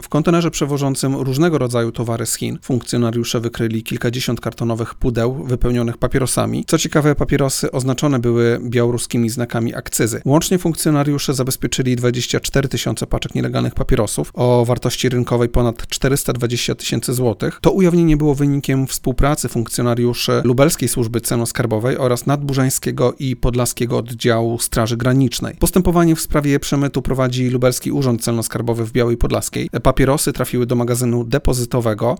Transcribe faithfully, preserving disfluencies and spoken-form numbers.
W kontenerze przewożącym różnego rodzaju towary z Chin funkcjonariusze wykryli kilkadziesiąt kartonowych pudeł wypełnionych papierosami. Co ciekawe, papierosy oznaczone były białoruskimi znakami akcyzy. Łącznie funkcjonariusze zabezpieczyli dwadzieścia cztery tysiące paczek nielegalnych papierosów o wartości rynkowej ponad czterysta dwadzieścia tysięcy złotych. To ujawnienie było wynikiem współpracy funkcjonariuszy Lubelskiej Służby Celno-Skarbowej oraz Nadburzańskiego i Podlaskiego Oddziału Straży Granicznej. Postępowanie w sprawie przemytu prowadzi Lubelski Urząd Celno-Skarbowy w Białej Podlaskiej. Papierosy trafiły do magazynu depozytowego